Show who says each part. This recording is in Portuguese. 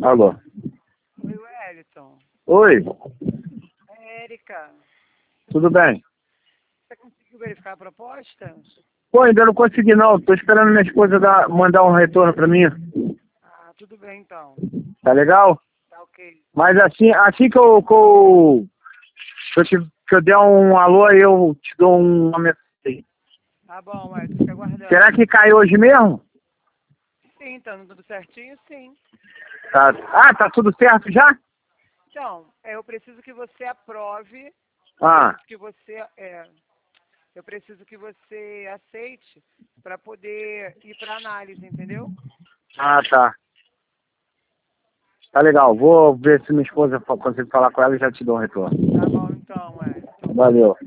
Speaker 1: Alô.
Speaker 2: Oi, Wellington.
Speaker 1: Oi,
Speaker 2: É Érica.
Speaker 1: tudo bem?
Speaker 2: Você conseguiu verificar a proposta?
Speaker 1: Pô, ainda não consegui não. Tô esperando minha esposa mandar um retorno pra mim.
Speaker 2: Ah, tudo bem então.
Speaker 1: Tá legal?
Speaker 2: Tá ok.
Speaker 1: Mas assim que eu der um alô, aí eu te dou uma mensagem.
Speaker 2: Tá bom, Wellington, fica aguardando.
Speaker 1: Será que cai hoje mesmo?
Speaker 2: Sim, tá tudo certinho, sim.
Speaker 1: Tá. Ah, tá tudo certo já?
Speaker 2: Então, eu preciso que você aprove,
Speaker 1: Ah,
Speaker 2: que você, eu preciso que você aceite para poder ir para análise, entendeu?
Speaker 1: tá. Tá legal. Vou ver se minha esposa consegue falar com ela e já te dou um retorno.
Speaker 2: Tá bom então, Wellington.
Speaker 1: Valeu.